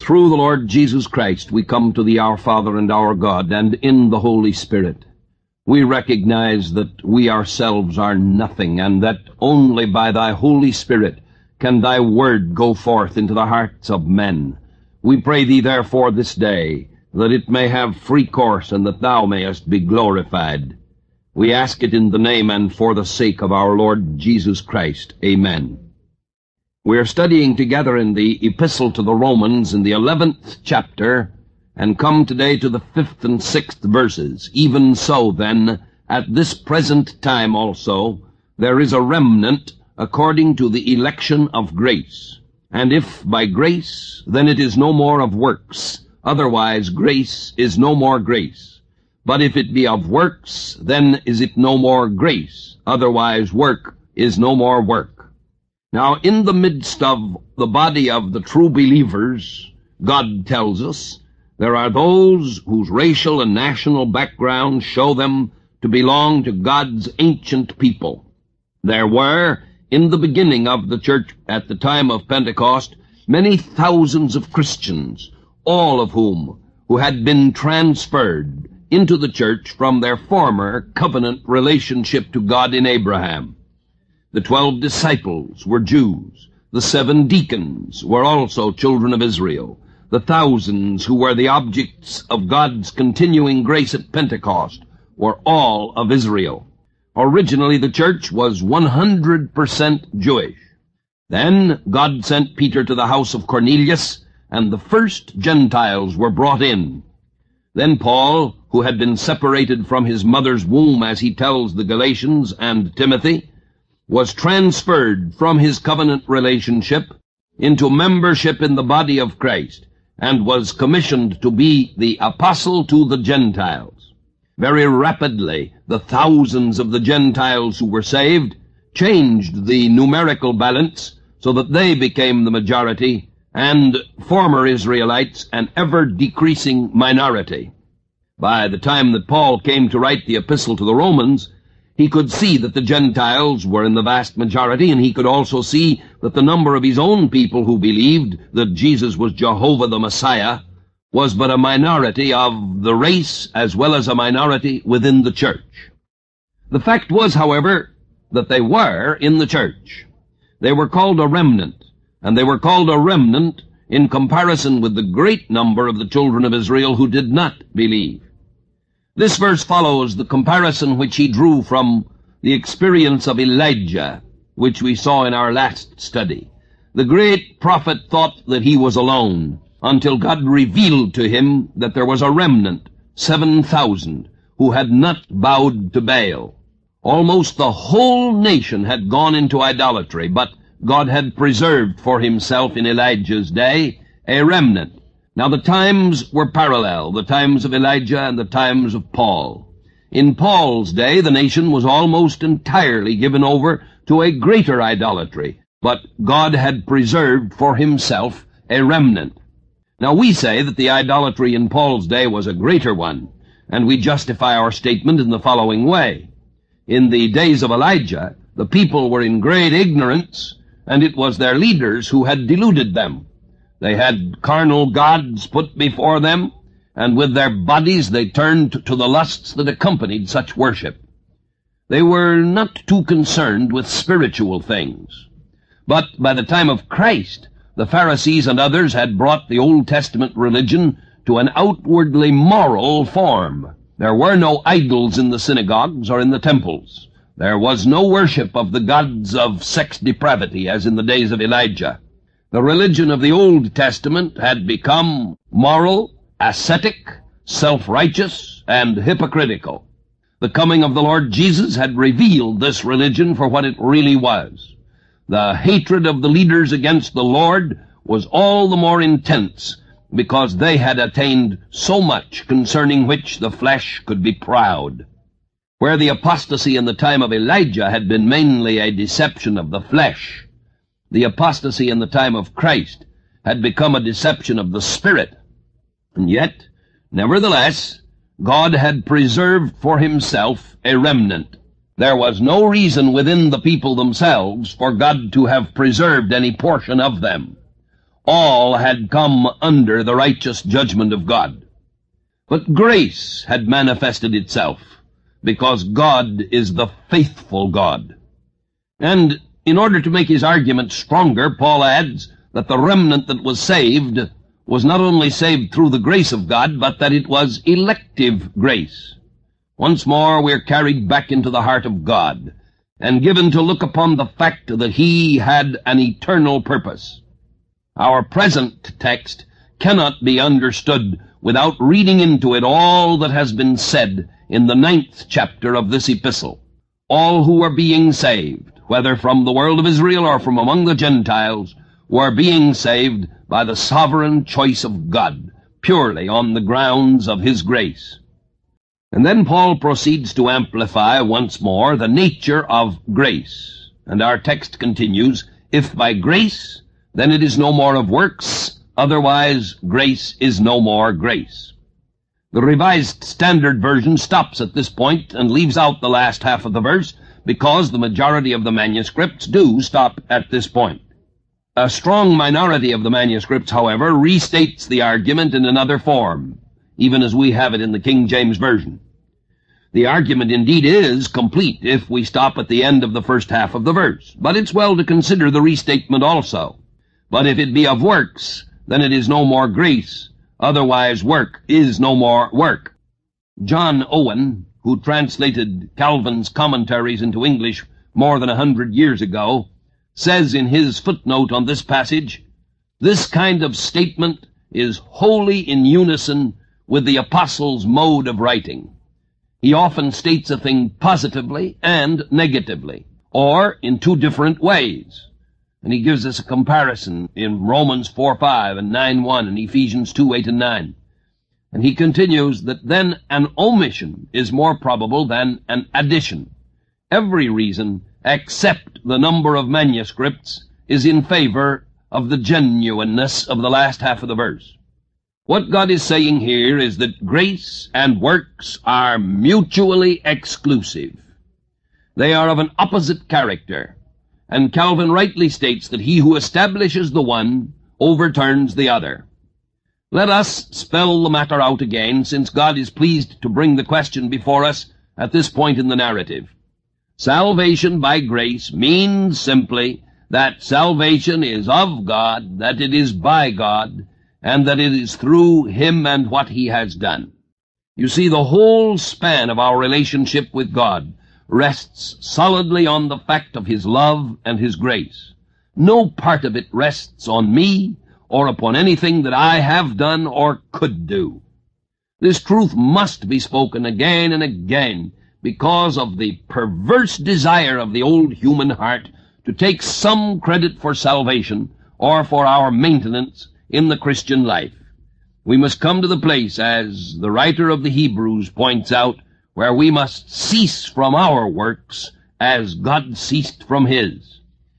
Through the Lord Jesus Christ, we come to thee, our Father and our God, and in the Holy Spirit. We recognize that we ourselves are nothing, and that only by thy Holy Spirit can thy word go forth into the hearts of men. We pray thee, therefore, this day, that it may have free course, and that thou mayest be glorified. We ask it in the name and for the sake of our Lord Jesus Christ. Amen. We are studying together in the Epistle to the Romans in the 11th chapter, and come today to the 5th and 6th verses. Even so, then, at this present time also, there is a remnant according to the election of grace. And if by grace, then it is no more of works. Otherwise grace is no more grace. But if it be of works, then is it no more grace. Otherwise work is no more work. Now, in the midst of the body of the true believers, God tells us, there are those whose racial and national backgrounds show them to belong to God's ancient people. There were, in the beginning of the church at the time of Pentecost, many thousands of Christians, all of whom who had been transferred into the church from their former covenant relationship to God in Abraham. The 12 disciples were Jews. The 7 deacons were also children of Israel. The thousands who were the objects of God's continuing grace at Pentecost were all of Israel. Originally, the church was 100% Jewish. Then God sent Peter to the house of Cornelius, and the first Gentiles were brought in. Then Paul, who had been separated from his mother's womb, as he tells the Galatians and Timothy, was transferred from his covenant relationship into membership in the body of Christ, and was commissioned to be the apostle to the Gentiles. Very rapidly, the thousands of the Gentiles who were saved changed the numerical balance so that they became the majority, and former Israelites an ever-decreasing minority. By the time that Paul came to write the epistle to the Romans, he could see that the Gentiles were in the vast majority, and he could also see that the number of his own people who believed that Jesus was Jehovah the Messiah was but a minority of the race as well as a minority within the church. The fact was, however, that they were in the church. They were called a remnant, and they were called a remnant in comparison with the great number of the children of Israel who did not believe. This verse follows the comparison which he drew from the experience of Elijah, which we saw in our last study. The great prophet thought that he was alone, until God revealed to him that there was a remnant, 7,000, who had not bowed to Baal. Almost the whole nation had gone into idolatry, but God had preserved for himself in Elijah's day a remnant. Now the times were parallel, the times of Elijah and the times of Paul. In Paul's day, the nation was almost entirely given over to a greater idolatry, but God had preserved for himself a remnant. Now we say that the idolatry in Paul's day was a greater one, and we justify our statement in the following way. In the days of Elijah, the people were in great ignorance, and it was their leaders who had deluded them. They had carnal gods put before them, and with their bodies they turned to the lusts that accompanied such worship. They were not too concerned with spiritual things. But by the time of Christ, the Pharisees and others had brought the Old Testament religion to an outwardly moral form. There were no idols in the synagogues or in the temples. There was no worship of the gods of sex depravity as in the days of Elijah. The religion of the Old Testament had become moral, ascetic, self-righteous, and hypocritical. The coming of the Lord Jesus had revealed this religion for what it really was. The hatred of the leaders against the Lord was all the more intense because they had attained so much concerning which the flesh could be proud. Where the apostasy in the time of Elijah had been mainly a deception of the flesh, the apostasy in the time of Christ had become a deception of the Spirit. And yet, nevertheless, God had preserved for himself a remnant. There was no reason within the people themselves for God to have preserved any portion of them. All had come under the righteous judgment of God. But grace had manifested itself, because God is the faithful God. And in order to make his argument stronger, Paul adds that the remnant that was saved was not only saved through the grace of God, but that it was elective grace. Once more we're carried back into the heart of God, and given to look upon the fact that he had an eternal purpose. Our present text cannot be understood without reading into it all that has been said in the 9th chapter of this epistle. All who were being saved, whether from the world of Israel or from among the Gentiles, were being saved by the sovereign choice of God, purely on the grounds of his grace. And then Paul proceeds to amplify once more the nature of grace. And our text continues, "If by grace, then it is no more of works, otherwise grace is no more grace." The Revised Standard Version stops at this point and leaves out the last half of the verse, because the majority of the manuscripts do stop at this point. A strong minority of the manuscripts, however, restates the argument in another form, even as we have it in the King James Version. The argument indeed is complete if we stop at the end of the first half of the verse, but it's well to consider the restatement also. "But if it be of works, then it is no more grace, otherwise work is no more work." John Owen, who translated Calvin's commentaries into English more than 100 years ago, says in his footnote on this passage, "This kind of statement is wholly in unison with the apostle's mode of writing. He often states a thing positively and negatively, or in two different ways." And he gives us a comparison in Romans 4:5 and 9:1 and Ephesians 2:8 and 9. And he continues that then an omission is more probable than an addition. Every reason, except the number of manuscripts, is in favor of the genuineness of the last half of the verse. What God is saying here is that grace and works are mutually exclusive. They are of an opposite character, and Calvin rightly states that he who establishes the one overturns the other. Let us spell the matter out again, since God is pleased to bring the question before us at this point in the narrative. Salvation by grace means simply that salvation is of God, that it is by God, and that it is through him and what he has done. You see, the whole span of our relationship with God rests solidly on the fact of his love and his grace. No part of it rests on me or upon anything that I have done or could do. This truth must be spoken again and again because of the perverse desire of the old human heart to take some credit for salvation or for our maintenance in the Christian life. We must come to the place, as the writer of the Hebrews points out, where we must cease from our works as God ceased from his.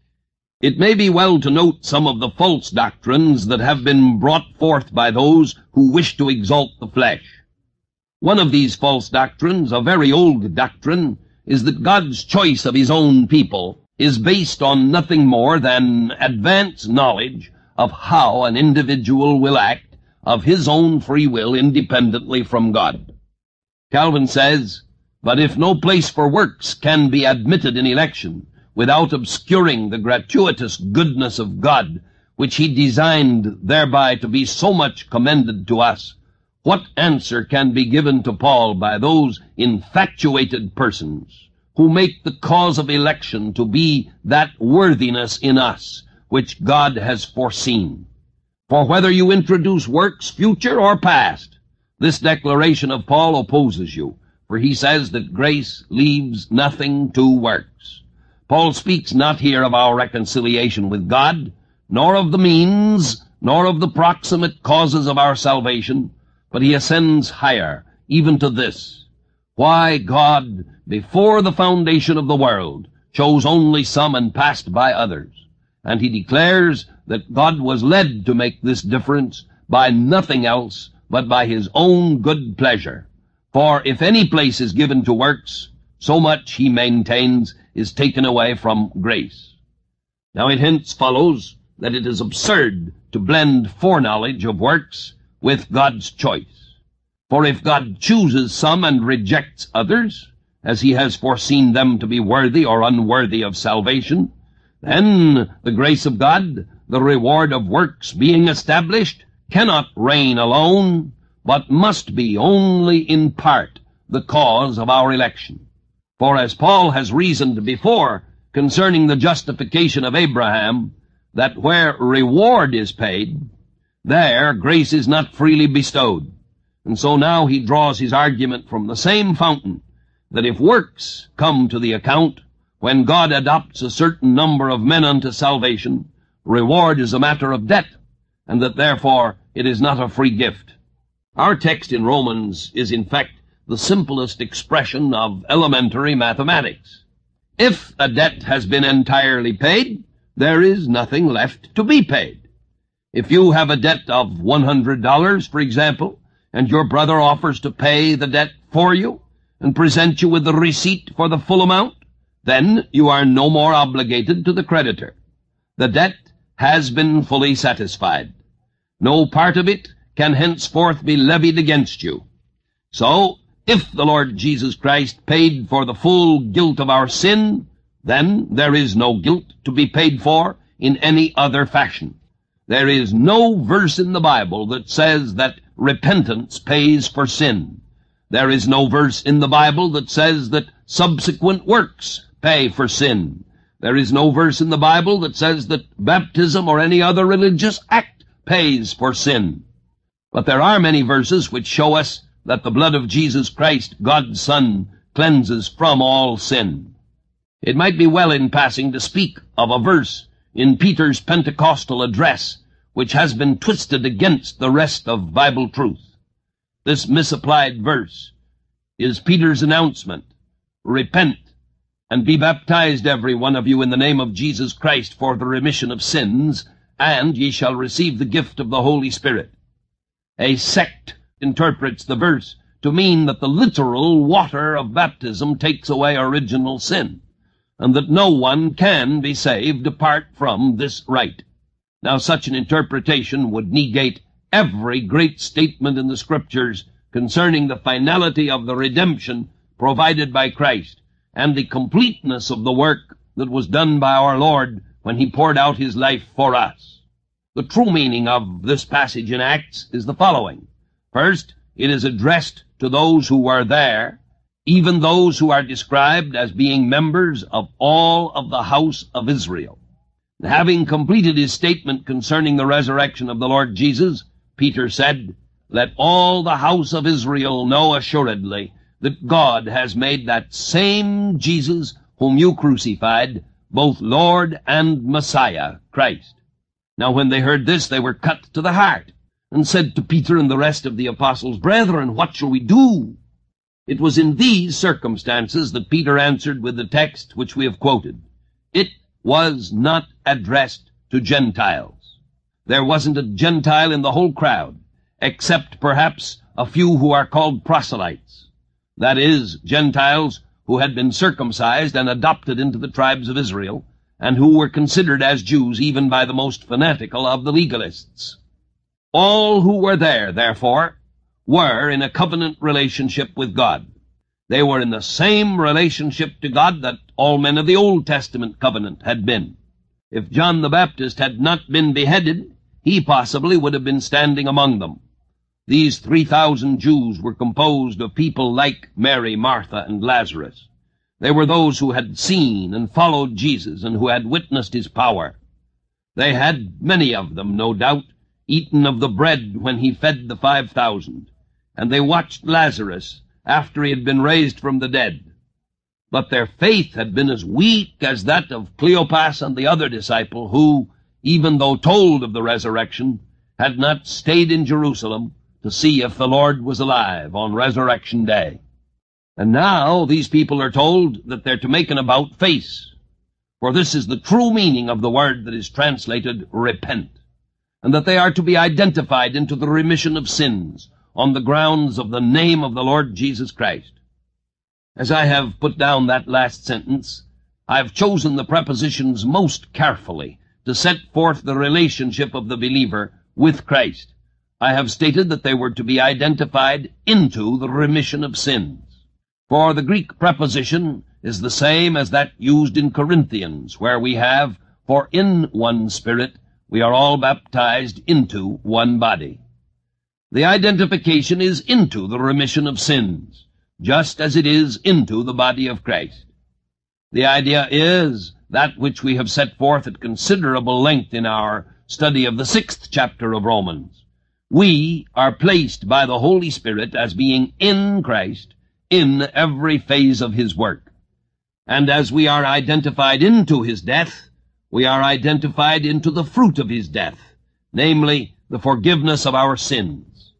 It may be well to note some of the false doctrines that have been brought forth by those who wish to exalt the flesh. One of these false doctrines, a very old doctrine, is that God's choice of his own people is based on nothing more than advanced knowledge of how an individual will act of his own free will independently from God. Calvin says, "But if no place for works can be admitted in election, without obscuring the gratuitous goodness of God, which he designed thereby to be so much commended to us, what answer can be given to Paul by those infatuated persons who make the cause of election to be that worthiness in us which God has foreseen? For whether you introduce works future or past, this declaration of Paul opposes you, for he says that grace leaves nothing to works." Paul speaks not here of our reconciliation with God, nor of the means, nor of the proximate causes of our salvation, but he ascends higher, even to this: why God, before the foundation of the world, chose only some and passed by others. And he declares that God was led to make this difference by nothing else but by his own good pleasure. For if any place is given to works, so much, he maintains, is taken away from grace. Now it hence follows that it is absurd to blend foreknowledge of works with God's choice. For if God chooses some and rejects others, as he has foreseen them to be worthy or unworthy of salvation, then the grace of God, the reward of works being established, cannot reign alone, but must be only in part the cause of our election. For as Paul has reasoned before concerning the justification of Abraham, that where reward is paid, there grace is not freely bestowed. And so now he draws his argument from the same fountain, that if works come to the account, when God adopts a certain number of men unto salvation, reward is a matter of debt, and that therefore it is not a free gift. Our text in Romans is in fact the simplest expression of elementary mathematics. If a debt has been entirely paid, there is nothing left to be paid. If you have a debt of $100, for example, and your brother offers to pay the debt for you and present you with the receipt for the full amount, then you are no more obligated to the creditor. The debt has been fully satisfied. No part of it can henceforth be levied against you. So, if the Lord Jesus Christ paid for the full guilt of our sin, then there is no guilt to be paid for in any other fashion. There is no verse in the Bible that says that repentance pays for sin. There is no verse in the Bible that says that subsequent works pay for sin. There is no verse in the Bible that says that baptism or any other religious act pays for sin. But there are many verses which show us that the blood of Jesus Christ, God's Son, cleanses from all sin. It might be well in passing to speak of a verse in Peter's Pentecostal address which has been twisted against the rest of Bible truth. This misapplied verse is Peter's announcement, "Repent, and be baptized every one of you in the name of Jesus Christ for the remission of sins, and ye shall receive the gift of the Holy Spirit." A sect interprets the verse to mean that the literal water of baptism takes away original sin, and that no one can be saved apart from this rite. Now, such an interpretation would negate every great statement in the Scriptures concerning the finality of the redemption provided by Christ and the completeness of the work that was done by our Lord when he poured out his life for us. The true meaning of this passage in Acts is the following. First, it is addressed to those who were there, even those who are described as being members of all of the house of Israel. Having completed his statement concerning the resurrection of the Lord Jesus, Peter said, "Let all the house of Israel know assuredly that God has made that same Jesus whom you crucified, both Lord and Messiah, Christ." Now when they heard this, they were cut to the heart, and said to Peter and the rest of the apostles, "Brethren, what shall we do?" It was in these circumstances that Peter answered with the text which we have quoted. It was not addressed to Gentiles. There wasn't a Gentile in the whole crowd, except perhaps a few who are called proselytes. That is, Gentiles who had been circumcised and adopted into the tribes of Israel, and who were considered as Jews even by the most fanatical of the legalists. All who were there, therefore, were in a covenant relationship with God. They were in the same relationship to God that all men of the Old Testament covenant had been. If John the Baptist had not been beheaded, he possibly would have been standing among them. These 3,000 Jews were composed of people like Mary, Martha, and Lazarus. They were those who had seen and followed Jesus and who had witnessed his power. They had, many of them, no doubt, eaten of the bread when he fed the 5,000, and they watched Lazarus after he had been raised from the dead. But their faith had been as weak as that of Cleopas and the other disciple who, even though told of the resurrection, had not stayed in Jerusalem to see if the Lord was alive on Resurrection Day. And now these people are told that they're to make an about-face, for this is the true meaning of the word that is translated repent, and that they are to be identified into the remission of sins on the grounds of the name of the Lord Jesus Christ. As I have put down that last sentence, I have chosen the prepositions most carefully to set forth the relationship of the believer with Christ. I have stated that they were to be identified into the remission of sins. For the Greek preposition is the same as that used in Corinthians, where we have, "For in one Spirit we are all baptized into one body." The identification is into the remission of sins, just as it is into the body of Christ. The idea is that which we have set forth at considerable length in our study of the 6th chapter of Romans. We are placed by the Holy Spirit as being in Christ in every phase of his work. And as we are identified into his death, we are identified into the fruit of his death, namely, the forgiveness of our sins.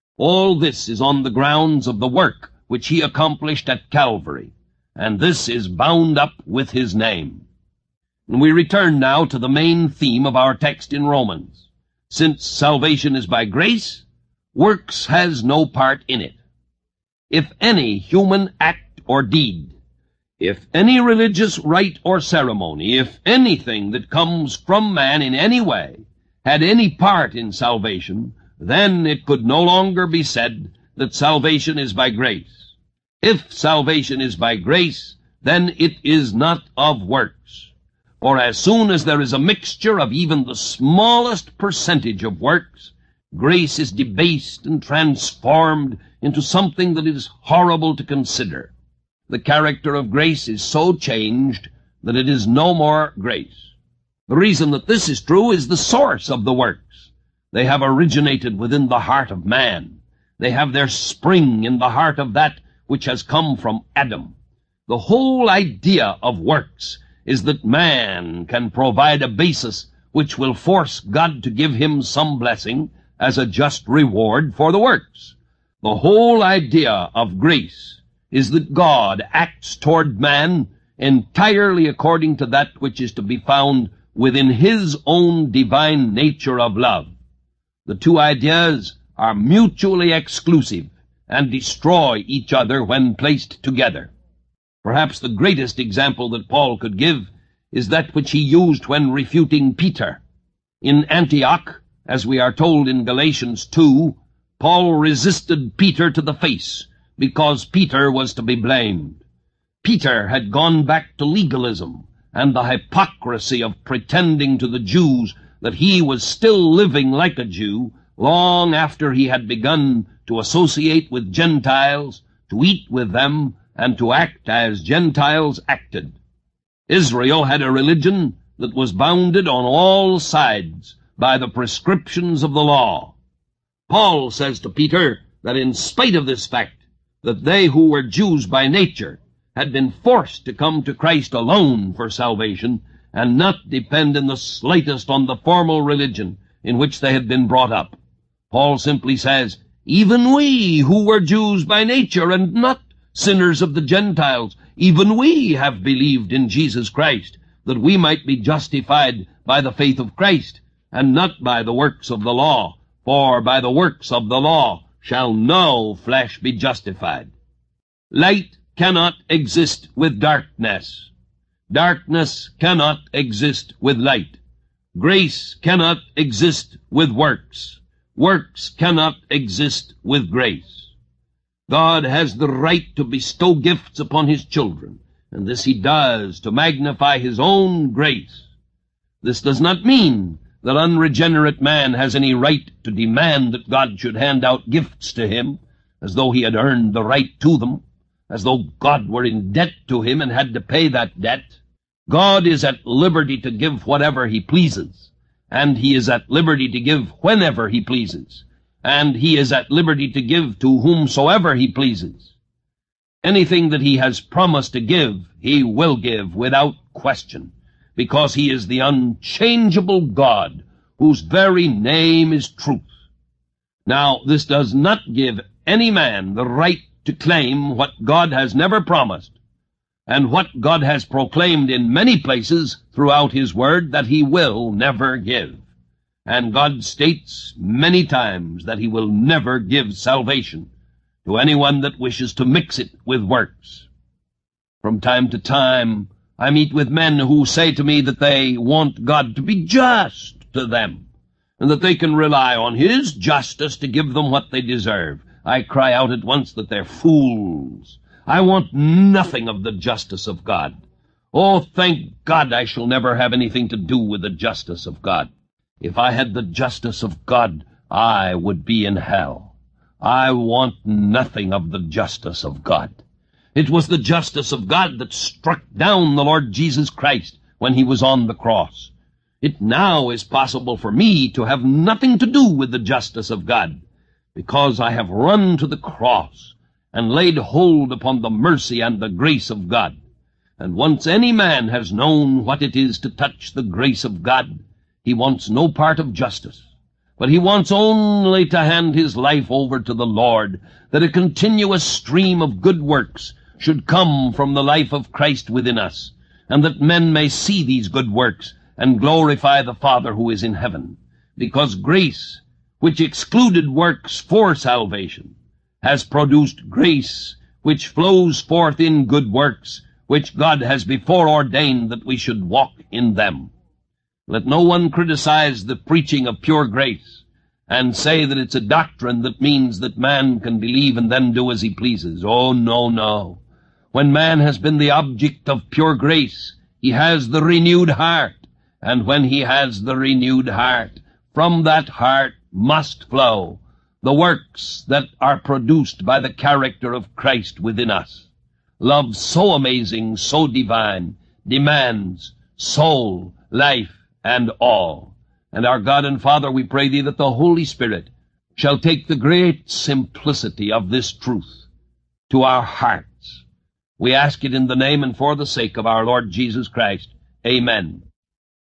All this is on the grounds of the work which he accomplished at Calvary, and this is bound up with his name. And we return now to the main theme of our text in Romans. Since salvation is by grace, works has no part in it. If any human act or deed, if any religious rite or ceremony, if anything that comes from man in any way had any part in salvation, then it could no longer be said that salvation is by grace. If salvation is by grace, then it is not of works. For as soon as there is a mixture of even the smallest percentage of works, grace is debased and transformed into something that is horrible to consider. The character of grace is so changed that it is no more grace. The reason that this is true is the source of the works. They have originated within the heart of man. They have their spring in the heart of that which has come from Adam. The whole idea of works is that man can provide a basis which will force God to give him some blessing as a just reward for the works. The whole idea of grace is that God acts toward man entirely according to that which is to be found within his own divine nature of love. The two ideas are mutually exclusive and destroy each other when placed together. Perhaps the greatest example that Paul could give is that which he used when refuting Peter. In Antioch, as we are told in Galatians 2, Paul resisted Peter to the face because Peter was to be blamed. Peter had gone back to legalism and the hypocrisy of pretending to the Jews that he was still living like a Jew long after he had begun to associate with Gentiles, to eat with them, and to act as Gentiles acted. Israel had a religion that was bounded on all sides by the prescriptions of the law. Paul says to Peter that in spite of this fact, that they who were Jews by nature had been forced to come to Christ alone for salvation and not depend in the slightest on the formal religion in which they had been brought up. Paul simply says, even we who were Jews by nature and not sinners of the Gentiles, even we have believed in Jesus Christ, that we might be justified by the faith of Christ, and not by the works of the law. For by the works of the law shall no flesh be justified. Light cannot exist with darkness. Darkness cannot exist with light. Grace cannot exist with works. Works cannot exist with grace. God has the right to bestow gifts upon his children, and this he does to magnify his own grace. This does not mean that unregenerate man has any right to demand that God should hand out gifts to him, as though he had earned the right to them, as though God were in debt to him and had to pay that debt. God is at liberty to give whatever he pleases, and he is at liberty to give whenever he pleases, and he is at liberty to give to whomsoever he pleases. Anything that he has promised to give, he will give without question, because he is the unchangeable God, whose very name is truth. Now, this does not give any man the right to claim what God has never promised, and what God has proclaimed in many places throughout his word that he will never give. And God states many times that he will never give salvation to anyone that wishes to mix it with works. From time to time, I meet with men who say to me that they want God to be just to them, and that they can rely on His justice to give them what they deserve. I cry out at once that they're fools. I want nothing of the justice of God. Oh, thank God I shall never have anything to do with the justice of God. If I had the justice of God, I would be in hell. I want nothing of the justice of God. It was the justice of God that struck down the Lord Jesus Christ when He was on the cross. It now is possible for me to have nothing to do with the justice of God, because I have run to the cross and laid hold upon the mercy and the grace of God. And once any man has known what it is to touch the grace of God, he wants no part of justice, but he wants only to hand his life over to the Lord, that a continuous stream of good works should come from the life of Christ within us, and that men may see these good works and glorify the Father who is in heaven. Because grace, which excluded works for salvation, has produced grace which flows forth in good works, which God has before ordained that we should walk in them. Let no one criticize the preaching of pure grace and say that it's a doctrine that means that man can believe and then do as he pleases. Oh, no, no. When man has been the object of pure grace, he has the renewed heart. And when he has the renewed heart, from that heart must flow the works that are produced by the character of Christ within us. Love so amazing, so divine, demands soul, life, and all. And our God and Father, we pray Thee that the Holy Spirit shall take the great simplicity of this truth to our hearts. We ask it in the name and for the sake of our Lord Jesus Christ. Amen.